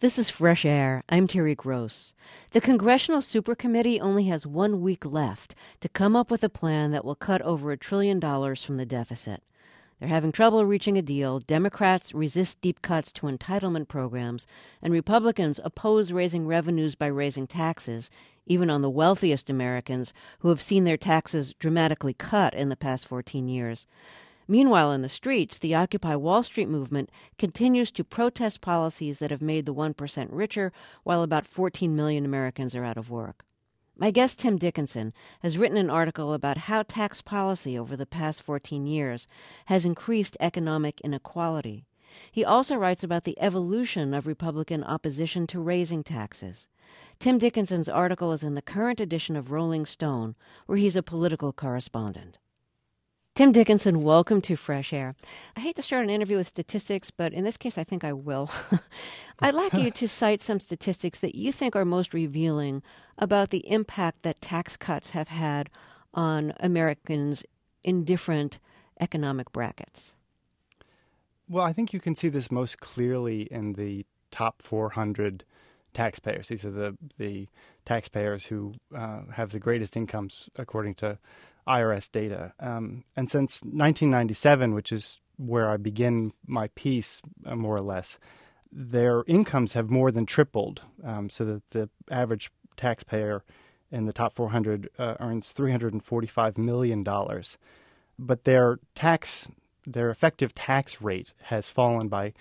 This is Fresh Air. I'm Terry Gross. The Congressional Supercommittee only has 1 week left to come up with a plan that will cut over $1 trillion from the deficit. They're having trouble reaching a deal. Democrats resist deep cuts to entitlement programs, and Republicans oppose raising revenues by raising taxes, even on the wealthiest Americans who have seen their taxes dramatically cut in the past 14 years. Meanwhile, in the streets, the Occupy Wall Street movement continues to protest policies that have made the 1% richer, while about 14 million Americans are out of work. My guest, Tim Dickinson, has written an article about how tax policy over the past 14 years has increased economic inequality. He also writes about the evolution of Republican opposition to raising taxes. Tim Dickinson's article is in the current edition of Rolling Stone, where he's a political correspondent. Tim Dickinson, welcome to Fresh Air. I hate to start an interview with statistics, but in this case, I think I will. I'd like you to cite some statistics that you think are most revealing about the impact that tax cuts have had on Americans in different economic brackets. Well, I think you can see this most clearly in the top 400 taxpayers. These are the taxpayers who have the greatest incomes, according to IRS data. And since 1997, which is where I begin my piece, more or less, their incomes have more than tripled, so that the average taxpayer in the top 400 earns $345 million. But their effective tax rate has fallen by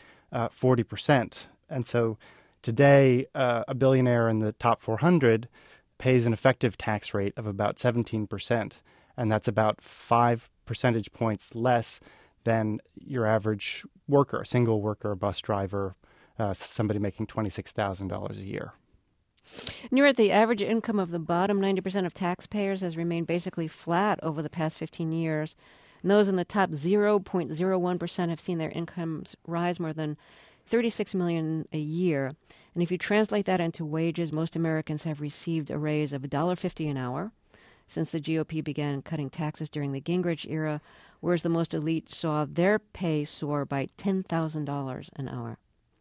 40%. And so today, a billionaire in the top 400 pays an effective tax rate of about 17%. And that's about 5 percentage points less than your average worker, a single worker, a bus driver, somebody making $26,000 a year. And you're at the average income of the bottom 90% of taxpayers has remained basically flat over the past 15 years. And those in the top 0.01% have seen their incomes rise more than $36 million a year. And if you translate that into wages, most Americans have received a raise of $1.50 an hour since the GOP began cutting taxes during the Gingrich era, whereas the most elite saw their pay soar by $10,000 an hour.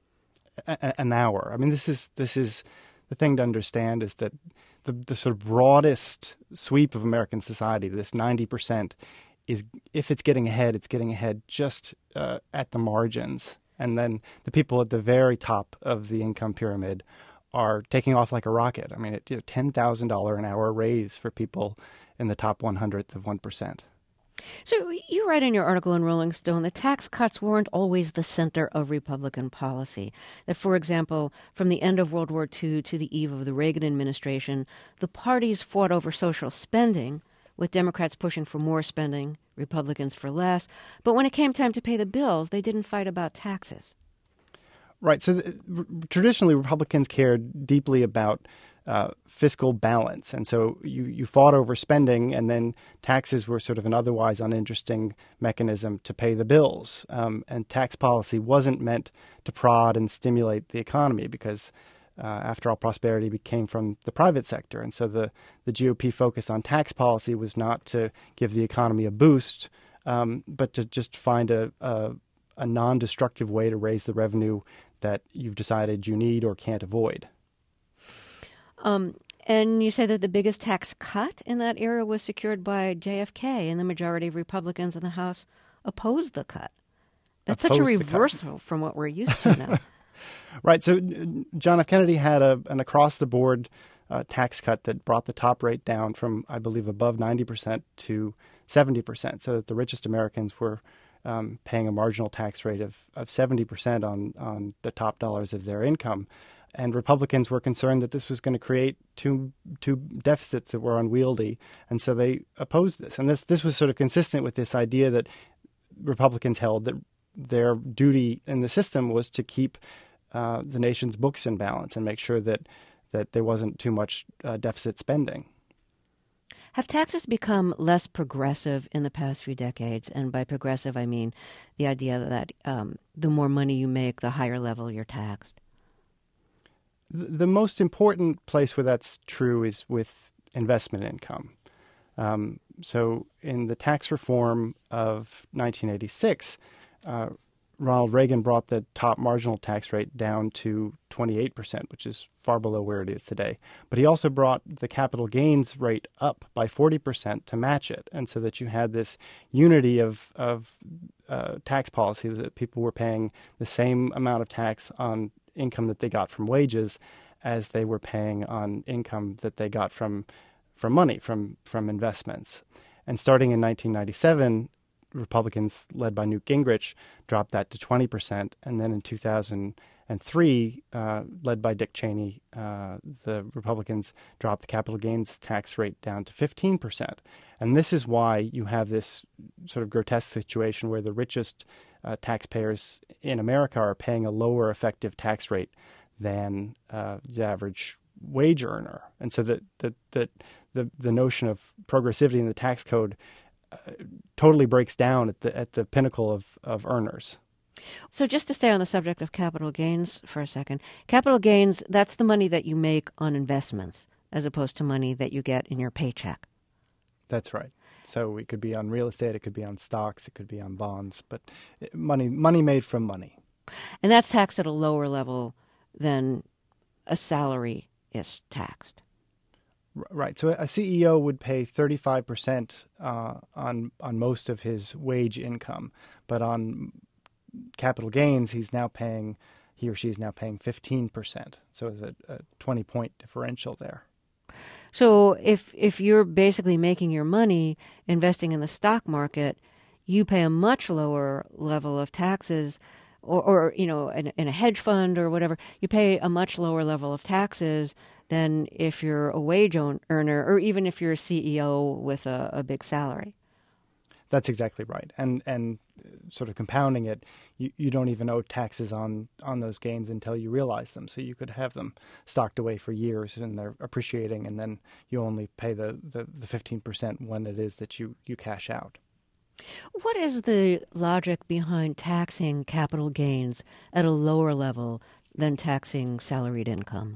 An hour. I mean, this is the thing to understand is that the sort of broadest sweep of American society, this 90%, is if it's getting ahead just at the margins. And then the people at the very top of the income pyramid are taking off like a rocket. I mean, $10,000 an hour raise for people in the top 100th of 1%. So you write in your article in Rolling Stone that tax cuts weren't always the center of Republican policy. That, for example, from the end of World War II to the eve of the Reagan administration, the parties fought over social spending, with Democrats pushing for more spending, Republicans for less. But when it came time to pay the bills, they didn't fight about taxes. Right. So traditionally, Republicans cared deeply about fiscal balance. And so you fought over spending, and then taxes were sort of an otherwise uninteresting mechanism to pay the bills. And tax policy wasn't meant to prod and stimulate the economy because, after all, prosperity came from the private sector. And so the GOP focus on tax policy was not to give the economy a boost, but to just find a non-destructive way to raise the revenue that you've decided you need or can't avoid. And you say that the biggest tax cut in that era was secured by JFK, and the majority of Republicans in the House opposed the cut. That's such a reversal from what we're used to now. Right. So John F. Kennedy had an across-the-board tax cut that brought the top rate down from, I believe, above 90% to 70%, so that the richest Americans were paying a marginal tax rate of 70% on the top dollars of their income. And Republicans were concerned that this was going to create two deficits that were unwieldy, and so they opposed this. And this was sort of consistent with this idea that Republicans held that their duty in the system was to keep the nation's books in balance and make sure that there wasn't too much deficit spending. Have taxes become less progressive in the past few decades? And by progressive, I mean the idea that the more money you make, the higher level you're taxed. The most important place where that's true is with investment income. So in the tax reform of 1986, Ronald Reagan brought the top marginal tax rate down to 28%, which is far below where it is today. But he also brought the capital gains rate up by 40% to match it. And so that you had this unity of tax policy, that people were paying the same amount of tax on income that they got from wages as they were paying on income that they got from money, from investments. And starting in 1997, Republicans led by Newt Gingrich dropped that to 20%. And then in 2003, led by Dick Cheney, the Republicans dropped the capital gains tax rate down to 15%. And this is why you have this sort of grotesque situation where the richest taxpayers in America are paying a lower effective tax rate than the average wage earner. And so the notion of progressivity in the tax code totally breaks down at the pinnacle of earners. So just to stay on the subject of capital gains for a second, capital gains, that's the money that you make on investments as opposed to money that you get in your paycheck. That's right. So it could be on real estate, it could be on stocks, it could be on bonds, but money made from money. And that's taxed at a lower level than a salary is taxed. Right. So a CEO would pay 35% on most of his wage income, but on capital gains, he or she is now paying 15%. So there's a 20-point differential there. So if you're basically making your money investing in the stock market, you pay a much lower level of taxes, or in a hedge fund or whatever, you pay a much lower level of taxes than if you're a wage earner, or even if you're a CEO with a big salary. That's exactly right. And sort of compounding it, you don't even owe taxes on those gains until you realize them. So you could have them stocked away for years and they're appreciating, and then you only pay the 15% when it is that you cash out. What is the logic behind taxing capital gains at a lower level than taxing salaried income?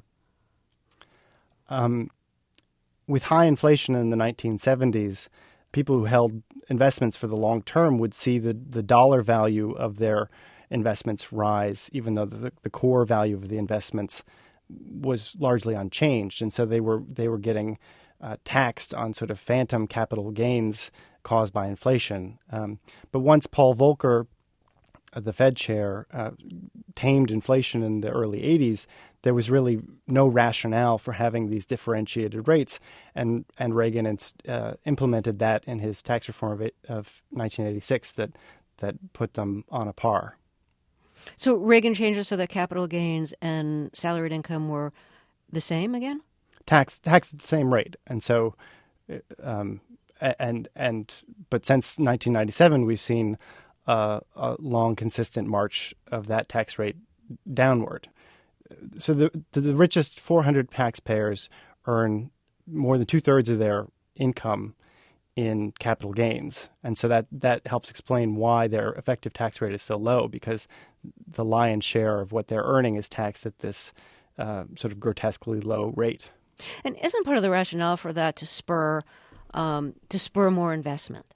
With high inflation in the 1970s, people who held investments for the long term would see the dollar value of their investments rise, even though the core value of the investments was largely unchanged. And so they were getting taxed on sort of phantom capital gains caused by inflation. But once Paul Volcker, the Fed chair, tamed inflation in the early 80s, there was really no rationale for having these differentiated rates, and Reagan implemented that in his tax reform of 1986 that put them on a par. So Reagan changed it so that capital gains and salaried income were the same again? Taxed at the same rate, and so but since 1997, we've seen a long, consistent march of that tax rate downward. So the richest 400 taxpayers earn more than 2/3 of their income in capital gains. And so that helps explain why their effective tax rate is so low, because the lion's share of what they're earning is taxed at this sort of grotesquely low rate. And isn't part of the rationale for that to spur more investment?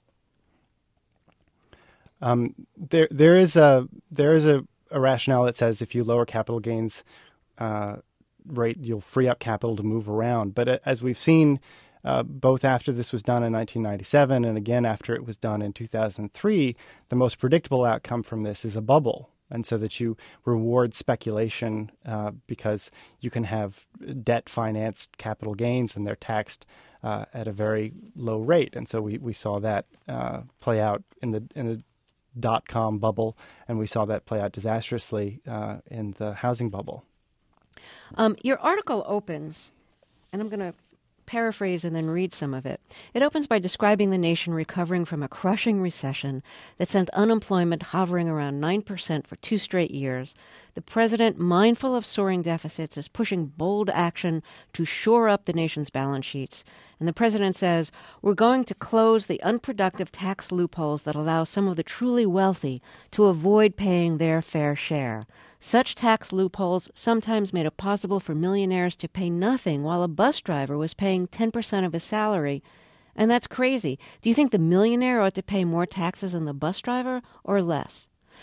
There is a rationale that says if you lower capital gains rate, you'll free up capital to move around. But as we've seen, both after this was done in 1997 and again after it was done in 2003, the most predictable outcome from this is a bubble. And so that you reward speculation because you can have debt-financed capital gains and they're taxed at a very low rate. And so we saw that play out in the dot-com bubble, and we saw that play out disastrously in the housing bubble. Your article opens, and I'm going to paraphrase and then read some of it. It opens by describing the nation recovering from a crushing recession that sent unemployment hovering around 9% for 2 straight years. The president, mindful of soaring deficits, is pushing bold action to shore up the nation's balance sheets. And the president says, we're going to close the unproductive tax loopholes that allow some of the truly wealthy to avoid paying their fair share. Such tax loopholes sometimes made it possible for millionaires to pay nothing while a bus driver was paying 10% of his salary. And that's crazy. Do you think the millionaire ought to pay more taxes than the bus driver or less?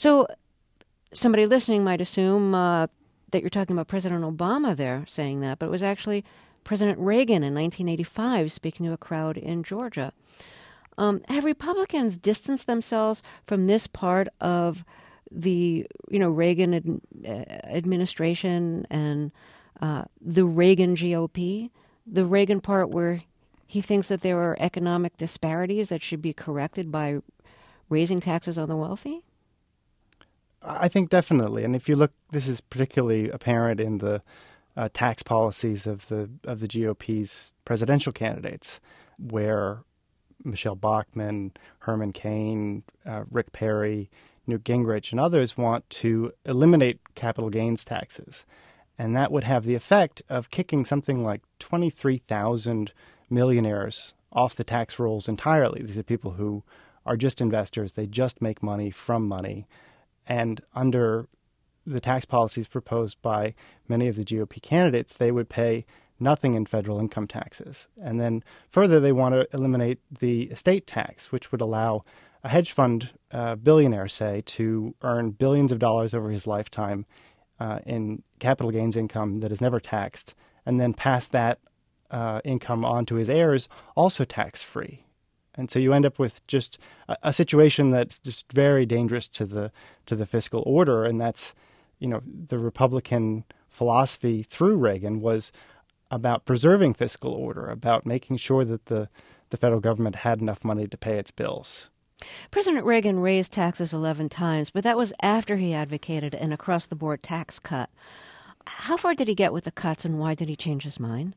So somebody listening might assume that you're talking about President Obama there saying that, but it was actually President Reagan in 1985 speaking to a crowd in Georgia. Have Republicans distanced themselves from this part of the Reagan administration and the Reagan GOP, the Reagan part where he thinks that there are economic disparities that should be corrected by raising taxes on the wealthy? I think definitely. And if you look, this is particularly apparent in the tax policies of the GOP's presidential candidates, where Michelle Bachmann, Herman Cain, Rick Perry, Newt Gingrich, and others want to eliminate capital gains taxes. And that would have the effect of kicking something like 23,000 millionaires off the tax rolls entirely. These are people who are just investors. They just make money from money. And under the tax policies proposed by many of the GOP candidates, they would pay nothing in federal income taxes. And then further, they want to eliminate the estate tax, which would allow a hedge fund billionaire, say, to earn billions of dollars over his lifetime in capital gains income that is never taxed, and then pass that income on to his heirs, also tax-free. And so you end up with just a situation that's just very dangerous to the fiscal order, and that's, the Republican philosophy through Reagan was about preserving fiscal order, about making sure that the federal government had enough money to pay its bills. President Reagan raised taxes 11 times, but that was after he advocated an across-the-board tax cut. How far did he get with the cuts, and why did he change his mind?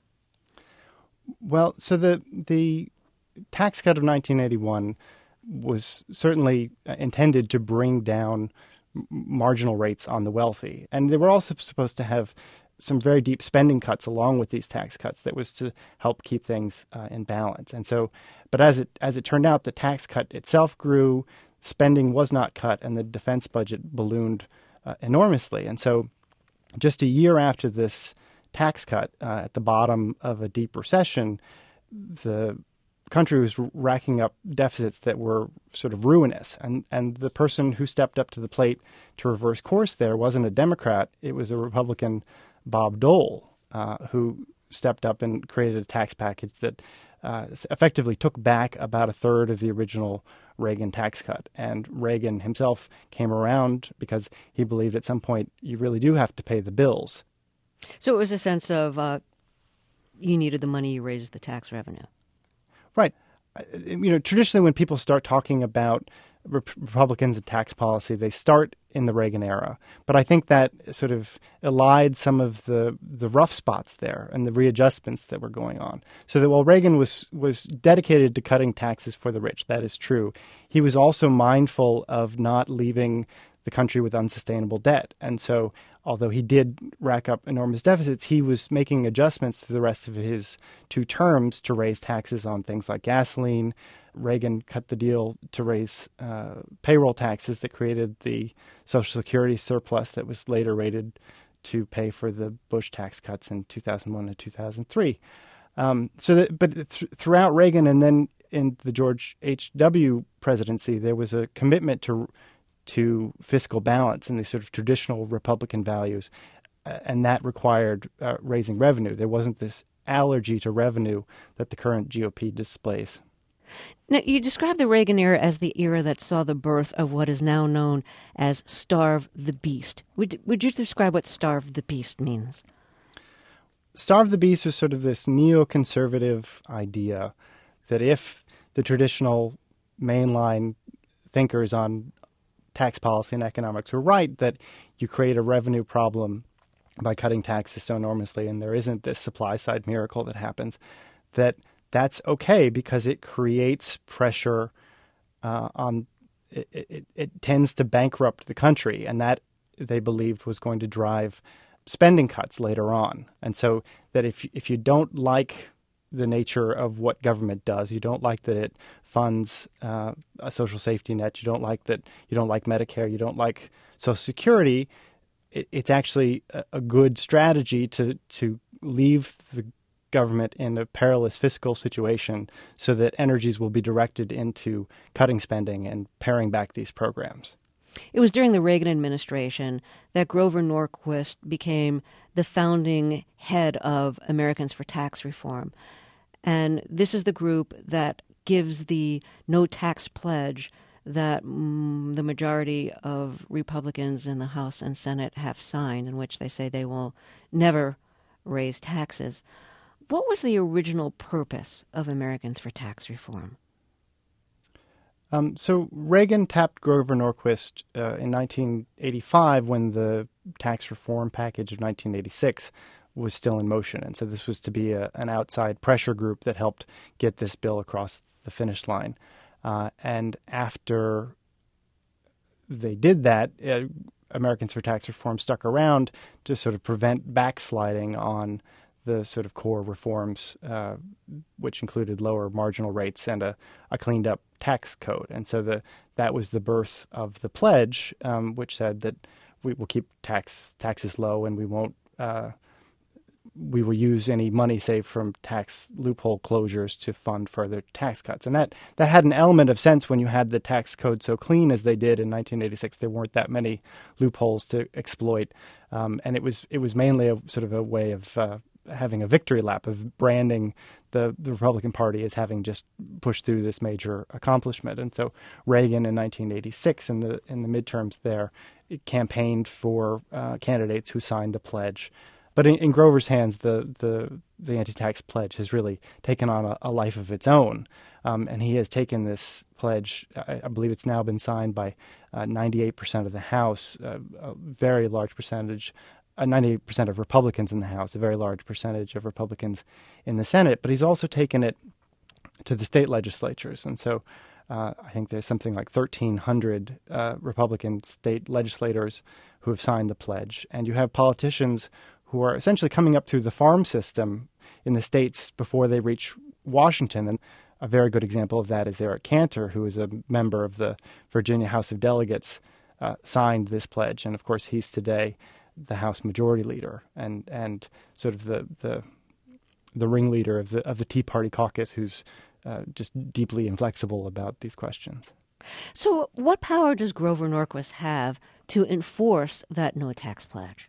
Well, so the tax cut of 1981 was certainly intended to bring down marginal rates on the wealthy. And they were also supposed to have some very deep spending cuts along with these tax cuts that was to help keep things in balance. And so, but as it turned out, the tax cut itself grew, spending was not cut, and the defense budget ballooned enormously. And so just a year after this tax cut, at the bottom of a deep recession, the country was racking up deficits that were sort of ruinous. And the person who stepped up to the plate to reverse course there wasn't a Democrat. It was a Republican, Bob Dole, who stepped up and created a tax package that effectively took back about a third of the original Reagan tax cut. And Reagan himself came around because he believed at some point you really do have to pay the bills. So it was a sense of you needed the money, you raised the tax revenue. Right. Traditionally when people start talking about Republicans and tax policy, they start in the Reagan era. But I think that sort of elided some of the rough spots there and the readjustments that were going on. So that while Reagan was dedicated to cutting taxes for the rich, that is true, he was also mindful of not leaving the country with unsustainable debt. And so although he did rack up enormous deficits, he was making adjustments to the rest of his two terms to raise taxes on things like gasoline. Reagan cut the deal to raise payroll taxes that created the Social Security surplus that was later rated to pay for the Bush tax cuts in 2001 and 2003. Throughout Reagan and then in the George H.W. presidency, there was a commitment to fiscal balance and these sort of traditional Republican values, and that required raising revenue. There wasn't this allergy to revenue that the current GOP displays. Now, you describe the Reagan era as the era that saw the birth of what is now known as Starve the Beast. Would you describe what Starve the Beast means? Starve the Beast was sort of this neoconservative idea that if the traditional mainline thinkers on tax policy and economics were right, that you create a revenue problem by cutting taxes so enormously, and there isn't this supply-side miracle that happens, that's okay because it creates pressure on it tends to bankrupt the country, and that they believed was going to drive spending cuts later on. And so that if you don't like the nature of what government does, you don't like that it funds a social safety net, you don't like Medicare, you don't like Social Security, it's actually a good strategy to leave the government in a perilous fiscal situation so that energies will be directed into cutting spending and paring back these programs. It was during the Reagan administration that Grover Norquist became the founding head of Americans for Tax Reform. And this is the group that gives the no tax pledge that the majority of Republicans in the House and Senate have signed, in which they say they will never raise taxes. What was the original purpose of Americans for Tax Reform? So Reagan tapped Grover Norquist in 1985 when the tax reform package of 1986 was still in motion. And so this was to be an outside pressure group that helped get this bill across the finish line. And after they did that, Americans for Tax Reform stuck around to sort of prevent backsliding on the sort of core reforms, which included lower marginal rates and a cleaned up tax code. And so that was the birth of the pledge, which said that we will keep taxes low and we will use any money saved from tax loophole closures to fund further tax cuts. And that had an element of sense when you had the tax code so clean as they did in 1986. There weren't that many loopholes to exploit. And it was mainly a sort of a way of having a victory lap, of branding the Republican Party as having just pushed through this major accomplishment. And so Reagan in 1986 in the midterms there, it campaigned for candidates who signed the pledge. But in Grover's hands, the anti-tax pledge has really taken on a life of its own. And he has taken this pledge, I believe it's now been signed by 98% of the House, a very large percentage, 98% of Republicans in the House, a very large percentage of Republicans in the Senate. But he's also taken it to the state legislatures. And so I think there's something like 1,300 Republican state legislators who have signed the pledge. And you have politicians who are essentially coming up through the farm system in the states before they reach Washington. And a very good example of that is Eric Cantor, who is a member of the Virginia House of Delegates, signed this pledge. And of course, he's today the House Majority Leader and sort of the ringleader of the Tea Party caucus, who's just deeply inflexible about these questions. So what power does Grover Norquist have to enforce that no tax pledge?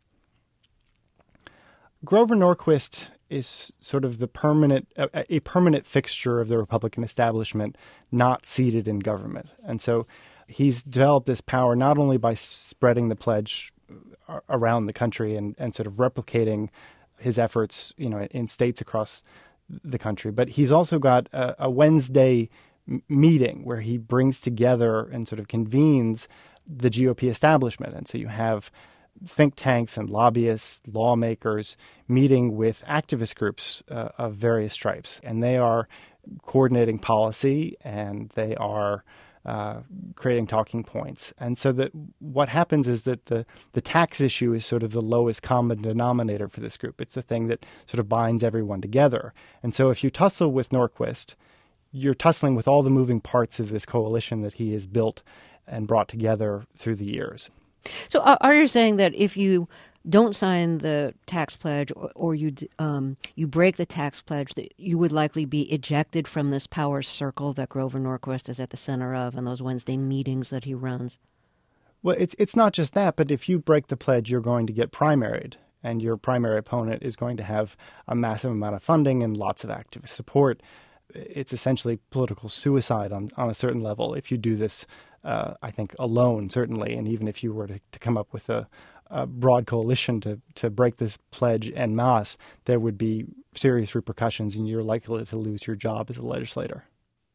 Grover Norquist is sort of a permanent fixture of the Republican establishment, not seated in government. And so he's developed this power not only by spreading the pledge around the country and sort of replicating his efforts, in states across the country, but he's also got a Wednesday meeting where he brings together and sort of convenes the GOP establishment. And so you have think tanks and lobbyists, lawmakers meeting with activist groups of various stripes, and they are coordinating policy and they are creating talking points. And so that what happens is that the tax issue is sort of the lowest common denominator for this group. It's the thing that sort of binds everyone together. And so if you tussle with Norquist, you're tussling with all the moving parts of this coalition that he has built and brought together through the years. So are you saying that if you don't sign the tax pledge or you break the tax pledge, that you would likely be ejected from this power circle that Grover Norquist is at the center of and those Wednesday meetings that he runs? Well, it's not just that, but if you break the pledge, you're going to get primaried, and your primary opponent is going to have a massive amount of funding and lots of activist support. It's essentially political suicide on a certain level if you do this, I think, alone, certainly. And even if you were to come up with a broad coalition to break this pledge en masse, there would be serious repercussions and you're likely to lose your job as a legislator.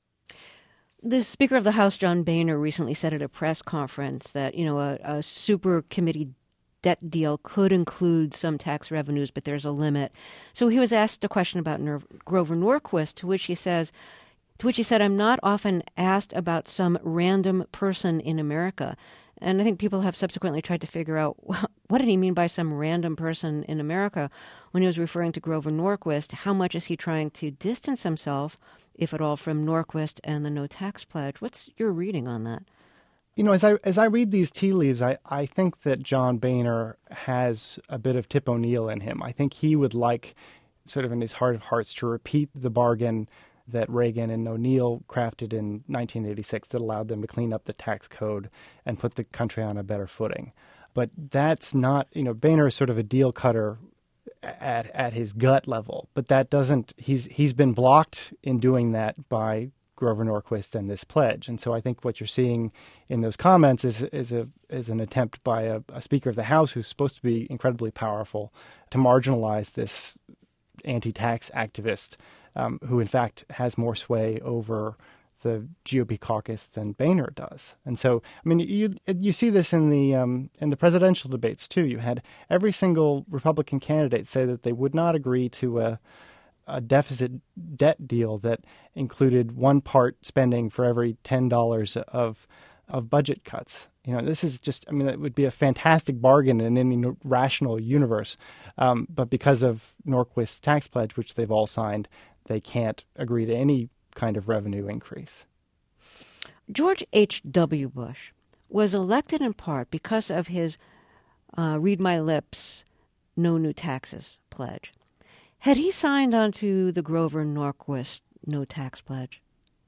The Speaker of the House, John Boehner, recently said at a press conference that, a super committee debt deal could include some tax revenues, but there's a limit. So he was asked a question about Grover Norquist, to which he said, I'm not often asked about some random person in America. And I think people have subsequently tried to figure out, what did he mean by some random person in America when he was referring to Grover Norquist? How much is he trying to distance himself, if at all, from Norquist and the no tax pledge? What's your reading on that? As I read these tea leaves, I think that John Boehner has a bit of Tip O'Neill in him. I think he would like, sort of in his heart of hearts, to repeat the bargain that Reagan and O'Neill crafted in 1986 that allowed them to clean up the tax code and put the country on a better footing. But that's not, Boehner is sort of a deal cutter at his gut level, but that doesn't, he's been blocked in doing that by Grover Norquist and this pledge. And so I think what you're seeing in those comments is an attempt by a Speaker of the House who's supposed to be incredibly powerful to marginalize this anti-tax activist who in fact has more sway over the GOP caucus than Boehner does. And so, I mean, you see this in the presidential debates too. You had every single Republican candidate say that they would not agree to a deficit debt deal that included one part spending for every $10 of budget cuts. This is just, it would be a fantastic bargain in any rational universe. But because of Norquist's tax pledge, which they've all signed, they can't agree to any kind of revenue increase. George H.W. Bush was elected in part because of his Read My Lips, No New Taxes pledge. Had he signed on to the Grover Norquist no tax pledge?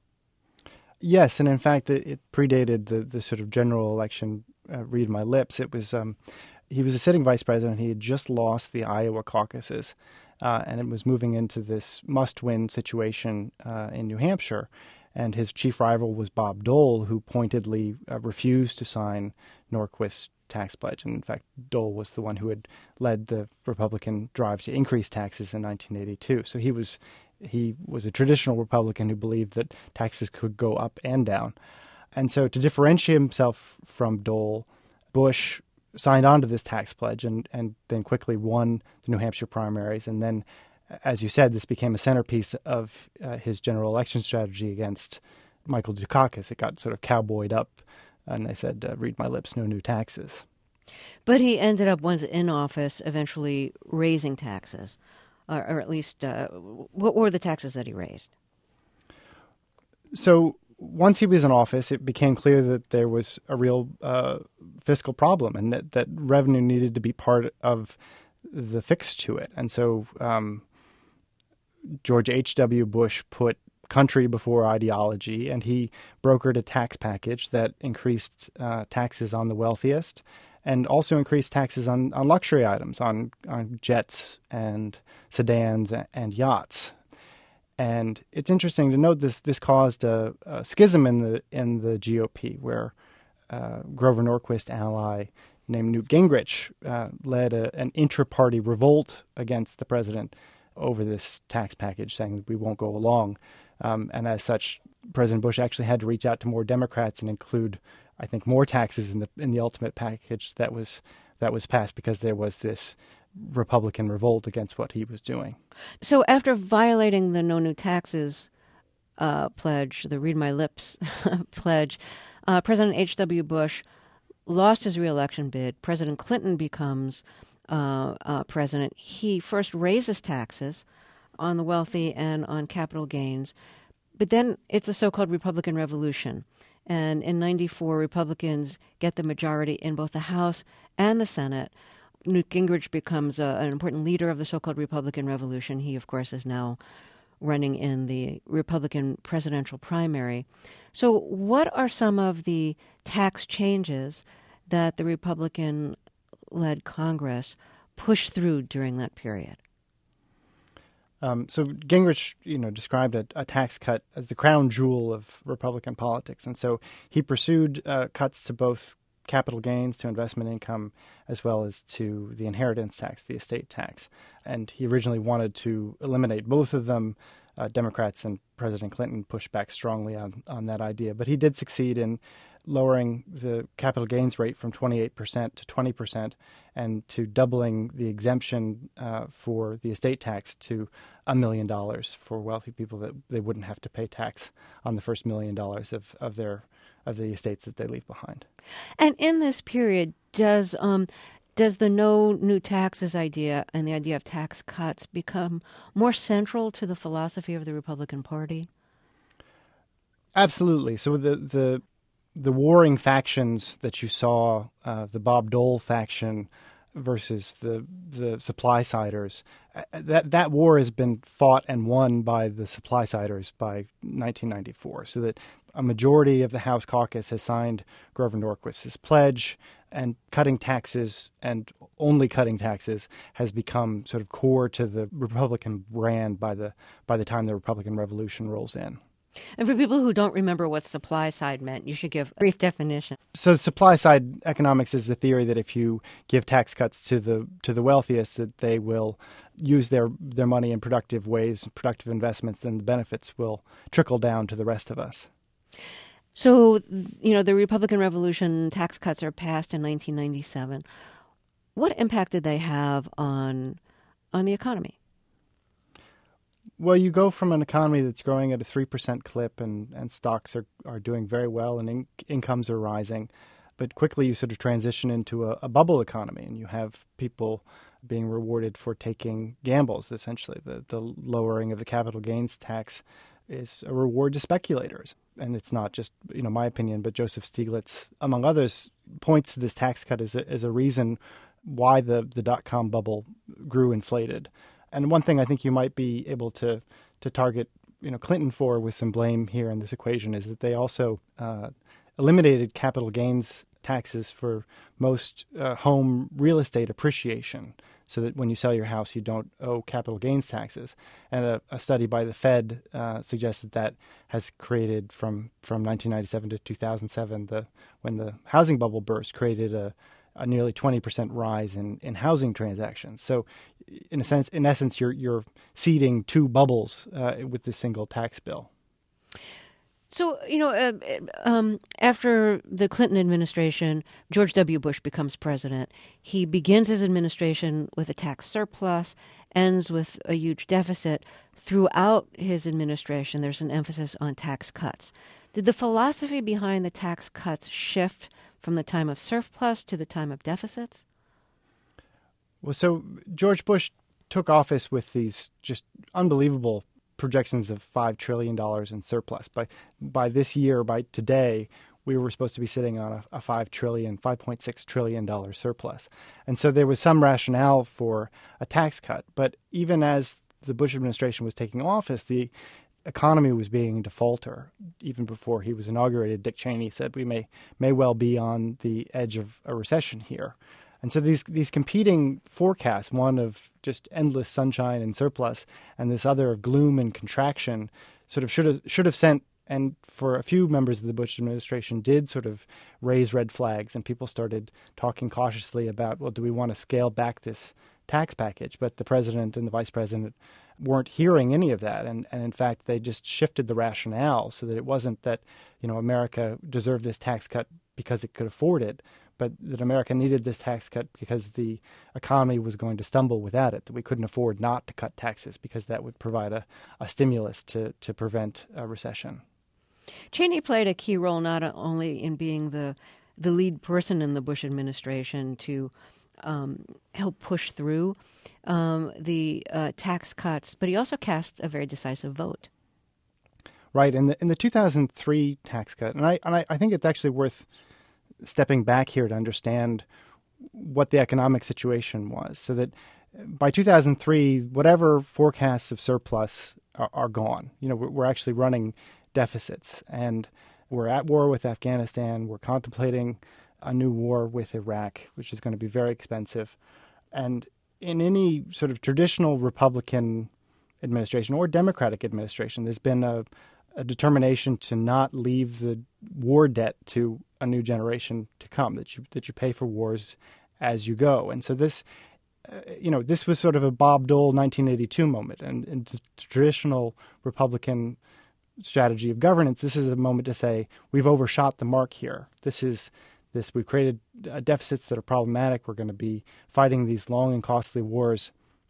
Yes, and in fact, it predated the sort of general election, Read My Lips. It was he was a sitting vice president. He had just lost the Iowa caucuses, and it was moving into this must-win situation in New Hampshire. And his chief rival was Bob Dole, who pointedly refused to sign Norquist's tax pledge. And in fact, Dole was the one who had led the Republican drive to increase taxes in 1982. So he was a traditional Republican who believed that taxes could go up and down. And so to differentiate himself from Dole, Bush signed on to this tax pledge and then quickly won the New Hampshire primaries. And then, as you said, this became a centerpiece of his general election strategy against Michael Dukakis. It got sort of cowboyed up, and they said, read my lips, no new taxes. But he ended up, once in office, eventually raising taxes, or at least, what were the taxes that he raised? So once he was in office, it became clear that there was a real fiscal problem and that revenue needed to be part of the fix to it. And so George H.W. Bush put country before ideology, and he brokered a tax package that increased taxes on the wealthiest and also increased taxes on luxury items, on jets and sedans and yachts. And it's interesting to note this caused a schism in the GOP, where Grover Norquist ally named Newt Gingrich led an intra-party revolt against the president over this tax package, saying that we won't go along. And as such, President Bush actually had to reach out to more Democrats and include, I think, more taxes in the ultimate package that was passed, because there was this Republican revolt against what he was doing. So after violating the No New Taxes pledge, the Read My Lips pledge, President H.W. Bush lost his reelection bid. President Clinton becomes president. He first raises taxes on the wealthy and on capital gains, but then it's the so-called Republican Revolution. And in 94, Republicans get the majority in both the House and the Senate. Newt Gingrich becomes an important leader of the so-called Republican Revolution. He, of course, is now running in the Republican presidential primary. So what are some of the tax changes that the Republican-led Congress pushed through during that period? So Gingrich, described a tax cut as the crown jewel of Republican politics. And so he pursued cuts to both capital gains, to investment income, as well as to the inheritance tax, the estate tax. And he originally wanted to eliminate both of them. Democrats and President Clinton pushed back strongly on that idea. But he did succeed in lowering the capital gains rate from 28% to 20% and to doubling the exemption for the estate tax to $1 million for wealthy people, that they wouldn't have to pay tax on the first $1 million of the estates that they leave behind. And in this period, does the no new taxes idea and the idea of tax cuts become more central to the philosophy of the Republican Party? Absolutely. So the warring factions that you saw, the Bob Dole faction versus the supply siders. That war has been fought and won by the supply siders by 1994, so that a majority of the House caucus has signed Grover Norquist's pledge, and cutting taxes and only cutting taxes has become sort of core to the Republican brand by the time the Republican Revolution rolls in. And for people who don't remember what supply side meant, you should give a brief definition. So supply side economics is the theory that if you give tax cuts to the wealthiest, that they will use their money in productive ways, productive investments, then the benefits will trickle down to the rest of us. So, the Republican Revolution tax cuts are passed in 1997. What impact did they have on the economy? Well, you go from an economy that's growing at a 3% clip and stocks are doing very well and incomes are rising. But quickly you sort of transition into a bubble economy, and you have people being rewarded for taking gambles, essentially. The lowering of the capital gains tax is a reward to speculators. And it's not just, my opinion, but Joseph Stiglitz, among others, points to this tax cut as a reason why the dot-com bubble grew inflated. And one thing I think you might be able to target, Clinton for with some blame here in this equation is that they also eliminated capital gains taxes for most home real estate appreciation, so that when you sell your house, you don't owe capital gains taxes. And a study by the Fed suggests that has created from 1997 to 2007, when the housing bubble burst, created a nearly 20% rise in housing transactions. So, in essence, you're seeding two bubbles with this single tax bill. So, after the Clinton administration, George W. Bush becomes president. He begins his administration with a tax surplus, ends with a huge deficit. Throughout his administration, there's an emphasis on tax cuts. Did the philosophy behind the tax cuts shift from the time of surplus to the time of deficits? Well, so George Bush took office with these just unbelievable projections of $5 trillion in surplus. By this year, by today, we were supposed to be sitting on a $5.6 trillion surplus. And so there was some rationale for a tax cut. But even as the Bush administration was taking office, the economy was beginning to falter. Even before he was inaugurated, Dick Cheney said we may well be on the edge of a recession here. And so these competing forecasts, one of just endless sunshine and surplus, and this other of gloom and contraction, sort of should have sent, and for a few members of the Bush administration did sort of raise red flags, and people started talking cautiously about, well, do we want to scale back this tax package? But the president and the vice president weren't hearing any of that, and in fact they just shifted the rationale so that it wasn't that America deserved this tax cut because it could afford it, but that America needed this tax cut because the economy was going to stumble without it, that we couldn't afford not to cut taxes because that would provide a stimulus to prevent a recession. Cheney played a key role not only in being the lead person in the Bush administration to help push through the tax cuts, but he also cast a very decisive vote. Right. In the 2003 tax cut, and I think it's actually worth stepping back here to understand what the economic situation was, so that by 2003, whatever forecasts of surplus are gone. We're actually running deficits, and we're at war with Afghanistan. We're contemplating a new war with Iraq, which is going to be very expensive. And in any sort of traditional Republican administration or Democratic administration, there's been a determination to not leave the war debt to a new generation to come, that you pay for wars as you go. And so this was sort of a Bob Dole 1982 moment. And in the traditional Republican strategy of governance, this is a moment to say, we've overshot the mark here. We've created deficits that are problematic. We're going to be fighting these long and costly wars.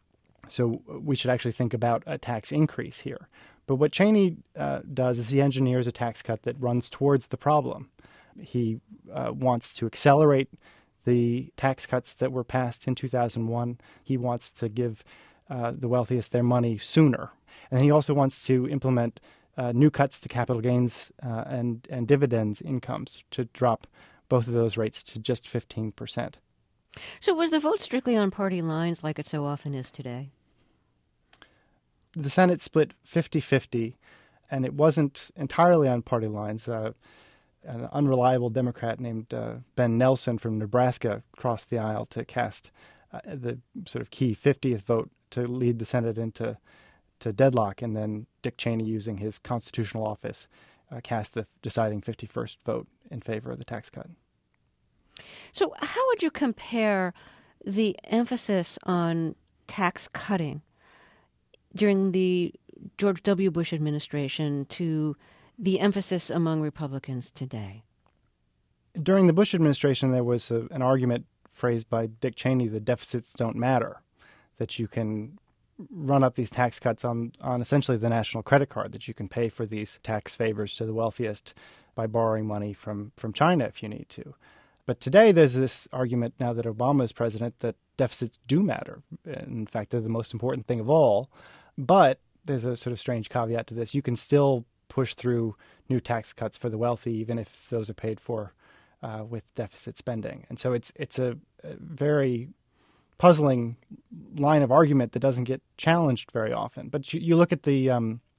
So we should actually think about a tax increase here. But what Cheney does is he engineers a tax cut that runs towards the problem. He wants to accelerate the tax cuts that were passed in 2001. He wants to give the wealthiest their money sooner. And he also wants to implement new cuts to capital gains and dividends incomes to drop both of those rates to just 15%. So was the vote strictly on party lines like it so often is today? The Senate split 50-50, and it wasn't entirely on party lines. An unreliable Democrat named Ben Nelson from Nebraska crossed the aisle to cast the sort of key 50th vote to lead the Senate into deadlock, and then Dick Cheney, using his constitutional office, cast the deciding 51st vote in favor of the tax cut. So how would you compare the emphasis on tax cutting during the George W. Bush administration to the emphasis among Republicans today? During the Bush administration, there was an argument phrased by Dick Cheney that deficits don't matter, that you can run up these tax cuts on essentially the national credit card, that you can pay for these tax favors to the wealthiest by borrowing money from China if you need to. But today there's this argument, now that Obama is president, that deficits do matter. In fact, they're the most important thing of all. But there's a sort of strange caveat to this. You can still push through new tax cuts for the wealthy, even if those are paid for with deficit spending. And so it's a very puzzling line of argument that doesn't get challenged very often. But you look at the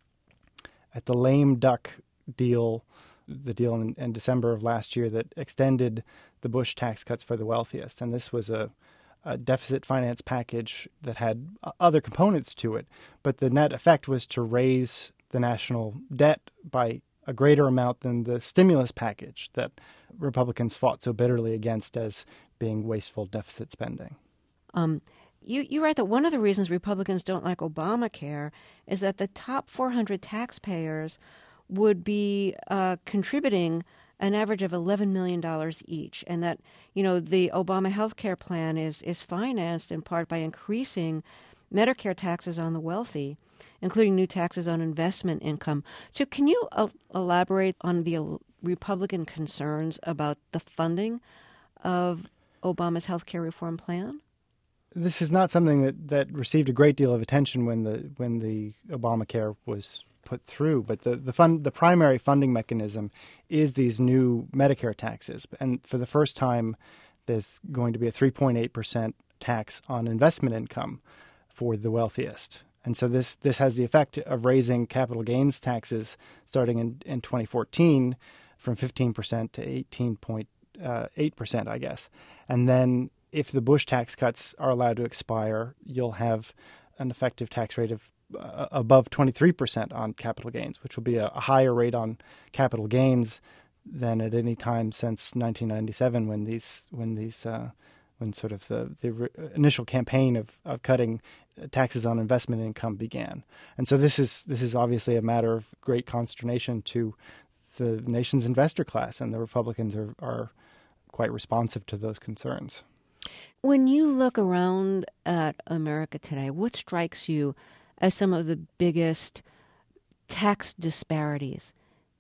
lame duck deal, the deal in December of last year that extended the Bush tax cuts for the wealthiest. And this was a deficit finance package that had other components to it. But the net effect was to raise the national debt by a greater amount than the stimulus package that Republicans fought so bitterly against as being wasteful deficit spending. You write that one of the reasons Republicans don't like Obamacare is that the top 400 taxpayers would be contributing an average of $11 million each, and that, the Obama health care plan is financed in part by increasing Medicare taxes on the wealthy, including new taxes on investment income. So can you elaborate on the Republican concerns about the funding of Obama's health care reform plan? This is not something that received a great deal of attention when the Obamacare was put through, but the primary funding mechanism is these new Medicare taxes, and for the first time, there's going to be a 3.8% tax on investment income for the wealthiest, and so this has the effect of raising capital gains taxes starting in 2014 from 15% to 18.8%, I guess, and then if the Bush tax cuts are allowed to expire, you'll have an effective tax rate of above 23% on capital gains, which will be a higher rate on capital gains than at any time since 1997, when sort of the initial campaign of cutting taxes on investment income began. And so this is obviously a matter of great consternation to the nation's investor class, and the Republicans are quite responsive to those concerns. When you look around at America today, what strikes you as some of the biggest tax disparities?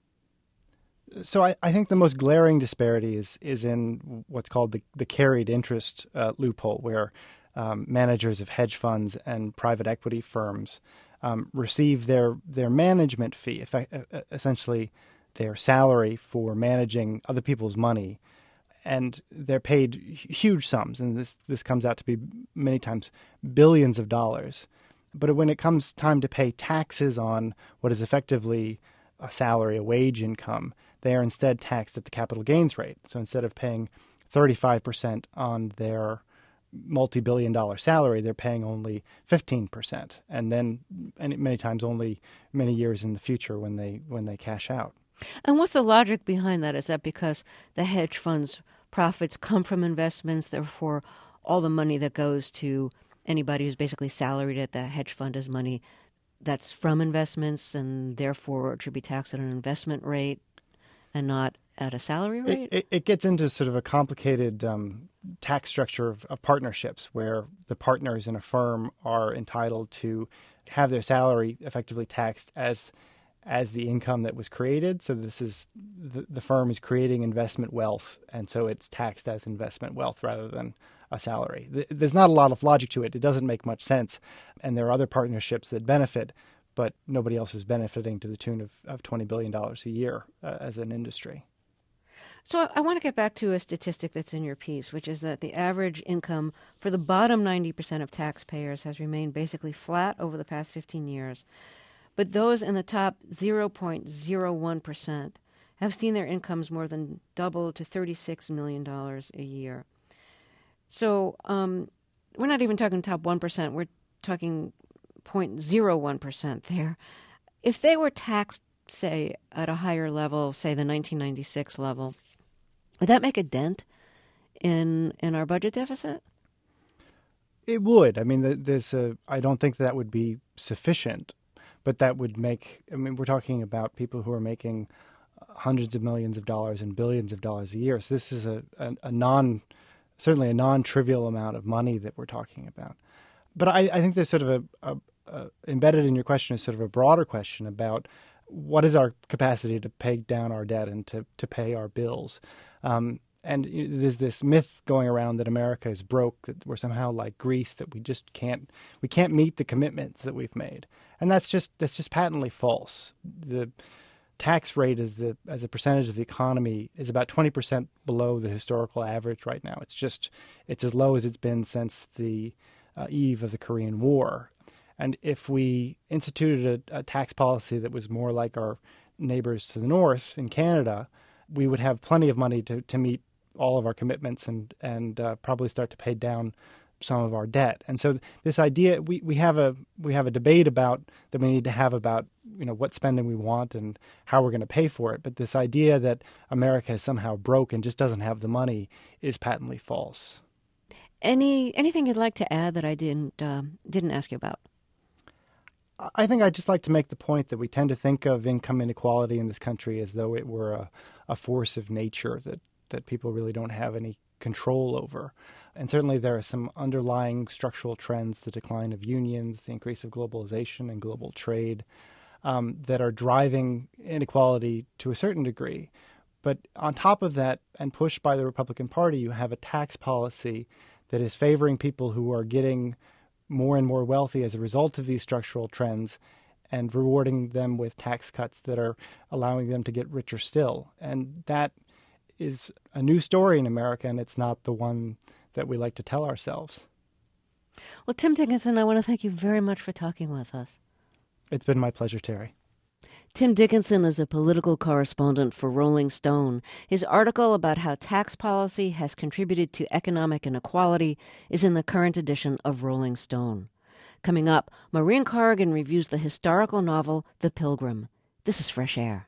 So I think the most glaring disparity is in what's called the carried interest loophole, where managers of hedge funds and private equity firms receive their management fee, essentially their salary for managing other people's money, and they're paid huge sums, and this comes out to be many times billions of dollars. But when it comes time to pay taxes on what is effectively a salary, a wage income, they are instead taxed at the capital gains rate. So instead of paying 35% on their multi-billion-dollar salary, they're paying only 15%, and many times only many years in the future when they cash out. And what's the logic behind that? Is that because the hedge funds' profits come from investments, therefore all the money that goes to anybody who's basically salaried at the hedge fund is money that's from investments, and therefore it should be taxed at an investment rate and not at a salary rate? It gets into sort of a complicated tax structure of partnerships, where the partners in a firm are entitled to have their salary effectively taxed as the income that was created. So this is the firm is creating investment wealth, and so it's taxed as investment wealth rather than a salary. There's not a lot of logic to it. It doesn't make much sense, and there are other partnerships that benefit, but nobody else is benefiting to the tune of $20 billion a year as an industry. So I want to get back to a statistic that's in your piece, which is that the average income for the bottom 90% of taxpayers has remained basically flat over the past 15 years. But those in the top 0.01% have seen their incomes more than double to $36 million a year. So we're not even talking top 1%. We're talking 0.01% there. If they were taxed, say, at a higher level, say the 1996 level, would that make a dent in our budget deficit? It would. I mean, I don't think that would be sufficient, but that would make, I mean, we're talking about people who are making hundreds of millions of dollars and billions of dollars a year. So this is certainly a non-trivial amount of money that we're talking about. But I think there's sort of embedded in your question is sort of a broader question about what is our capacity to pay down our debt and to pay our bills. And there's this myth going around that America is broke, that we're somehow like Greece, that we can't meet the commitments that we've made. And that's just patently false. The tax rate as a percentage of the economy is about 20% below the historical average right now. It's as low as it's been since the eve of the Korean War. And if we instituted a tax policy that was more like our neighbors to the north in Canada, we would have plenty of money to meet all of our commitments and probably start to pay down some of our debt. And so this idea, we have a debate about that we need to have about what spending we want and how we're going to pay for it. But this idea that America is somehow broke and just doesn't have the money is patently false. Anything you'd like to add that I didn't ask you about? I think I'd just like to make the point that we tend to think of income inequality in this country as though it were a force of nature that people really don't have any control over. And certainly there are some underlying structural trends, the decline of unions, the increase of globalization and global trade, that are driving inequality to a certain degree. But on top of that, and pushed by the Republican Party, you have a tax policy that is favoring people who are getting more and more wealthy as a result of these structural trends and rewarding them with tax cuts that are allowing them to get richer still. And that is a new story in America, and it's not the one that we like to tell ourselves. Well, Tim Dickinson, I want to thank you very much for talking with us. It's been my pleasure, Terry. Tim Dickinson is a political correspondent for Rolling Stone. His article about how tax policy has contributed to economic inequality is in the current edition of Rolling Stone. Coming up, Maureen Corrigan reviews the historical novel The Pilgrim. This is Fresh Air.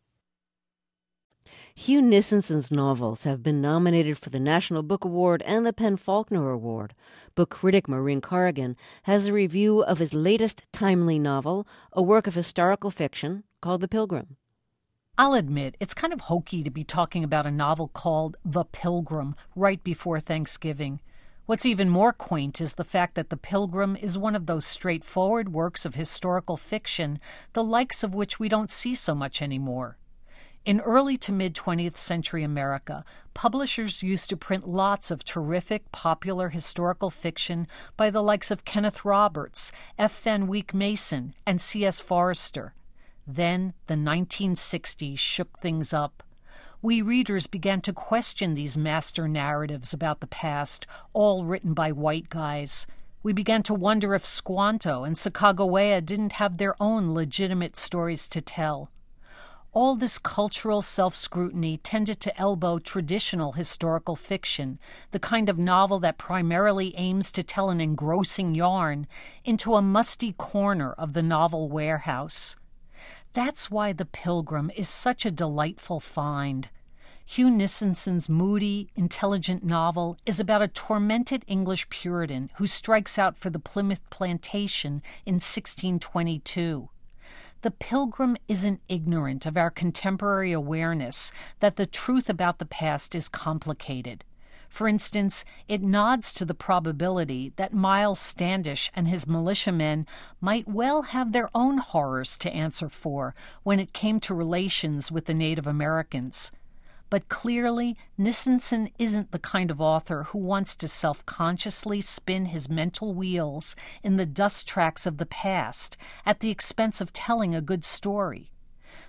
Hugh Nissensen's novels have been nominated for the National Book Award and the PEN/Faulkner Award. Book critic Maureen Corrigan has a review of his latest timely novel, a work of historical fiction called The Pilgrim. I'll admit, it's kind of hokey to be talking about a novel called The Pilgrim right before Thanksgiving. What's even more quaint is the fact that The Pilgrim is one of those straightforward works of historical fiction, the likes of which we don't see so much anymore. In early to mid-20th century America, publishers used to print lots of terrific, popular historical fiction by the likes of Kenneth Roberts, F. Van Wyck Mason, and C.S. Forester. Then the 1960s shook things up. We readers began to question these master narratives about the past, all written by white guys. We began to wonder if Squanto and Sacagawea didn't have their own legitimate stories to tell. All this cultural self-scrutiny tended to elbow traditional historical fiction, the kind of novel that primarily aims to tell an engrossing yarn, into a musty corner of the novel warehouse. That's why The Pilgrim is such a delightful find. Hugh Nissensen's moody, intelligent novel is about a tormented English Puritan who strikes out for the Plymouth Plantation in 1622. The Pilgrim isn't ignorant of our contemporary awareness that the truth about the past is complicated. For instance, it nods to the probability that Miles Standish and his militiamen might well have their own horrors to answer for when it came to relations with the Native Americans. But clearly, Nissensen isn't the kind of author who wants to self-consciously spin his mental wheels in the dust tracks of the past at the expense of telling a good story.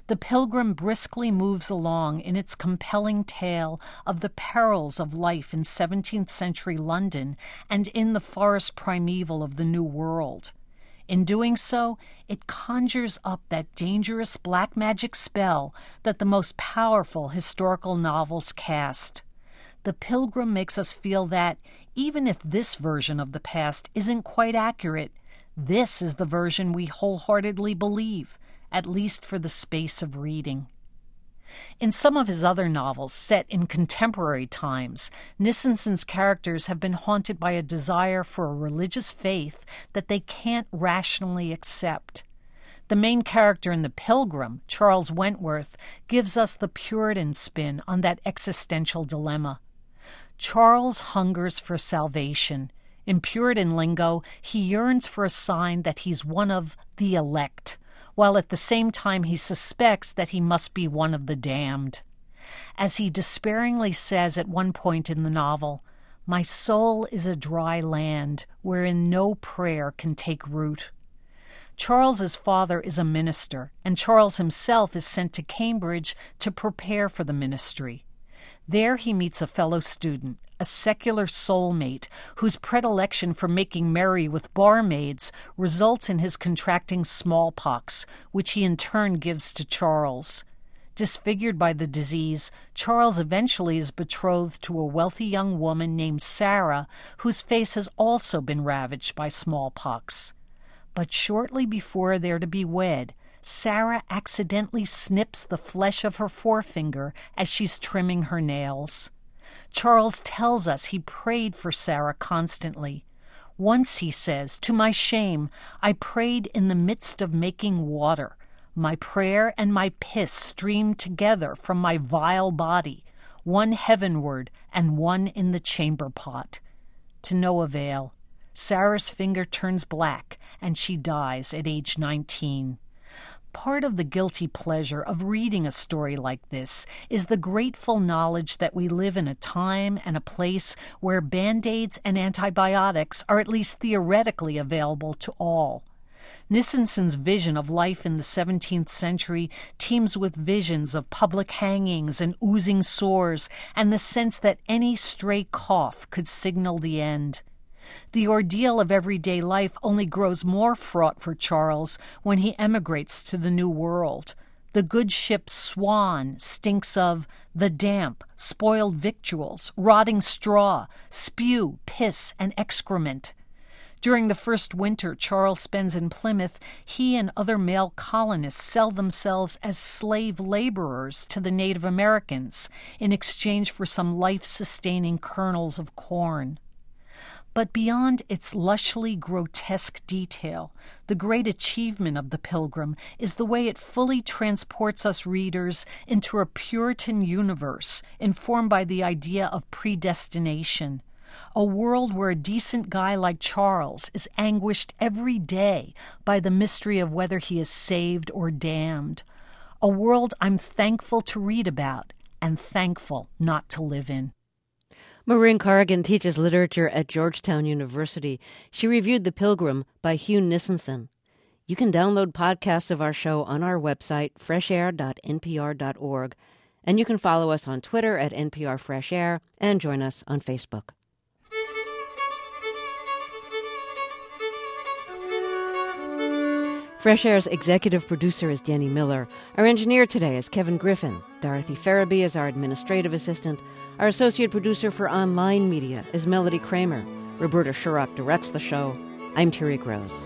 The Pilgrim briskly moves along in its compelling tale of the perils of life in 17th century London and in the forest primeval of the New World. In doing so, it conjures up that dangerous black magic spell that the most powerful historical novels cast. The Pilgrim makes us feel that, even if this version of the past isn't quite accurate, this is the version we wholeheartedly believe, at least for the space of reading. In some of his other novels set in contemporary times, Nissensen's characters have been haunted by a desire for a religious faith that they can't rationally accept. The main character in The Pilgrim, Charles Wentworth, gives us the Puritan spin on that existential dilemma. Charles hungers for salvation. In Puritan lingo, he yearns for a sign that he's one of the elect, while at the same time he suspects that he must be one of the damned. As he despairingly says at one point in the novel, "My soul is a dry land wherein no prayer can take root." Charles's father is a minister, and Charles himself is sent to Cambridge to prepare for the ministry. There he meets a fellow student, a secular soulmate, whose predilection for making merry with barmaids results in his contracting smallpox, which he in turn gives to Charles. Disfigured by the disease, Charles eventually is betrothed to a wealthy young woman named Sarah, whose face has also been ravaged by smallpox. But shortly before they're to be wed, Sarah accidentally snips the flesh of her forefinger as she's trimming her nails. Charles tells us he prayed for Sarah constantly. Once, he says, "To my shame, I prayed in the midst of making water. My prayer and my piss streamed together from my vile body, one heavenward and one in the chamber pot." To no avail. Sarah's finger turns black, and she dies at age 19. Part of the guilty pleasure of reading a story like this is the grateful knowledge that we live in a time and a place where Band-Aids and antibiotics are at least theoretically available to all. Nissensen's vision of life in the 17th century teems with visions of public hangings and oozing sores and the sense that any stray cough could signal the end. The ordeal of everyday life only grows more fraught for Charles when he emigrates to the New World. The good ship Swan stinks of the damp, spoiled victuals, rotting straw, spew, piss, and excrement. During the first winter Charles spends in Plymouth, he and other male colonists sell themselves as slave laborers to the Native Americans in exchange for some life-sustaining kernels of corn. But beyond its lushly grotesque detail, the great achievement of The Pilgrim is the way it fully transports us readers into a Puritan universe informed by the idea of predestination, a world where a decent guy like Charles is anguished every day by the mystery of whether he is saved or damned, a world I'm thankful to read about and thankful not to live in. Maureen Corrigan teaches literature at Georgetown University. She reviewed The Pilgrim by Hugh Nissensen. You can download podcasts of our show on our website, freshair.npr.org, and you can follow us on Twitter at NPR Fresh Air and join us on Facebook. Fresh Air's executive producer is Danny Miller. Our engineer today is Kevin Griffin. Dorothy Farabee is our administrative assistant. Our associate producer for online media is Melody Kramer. Roberta Shurock directs the show. I'm Terry Gross.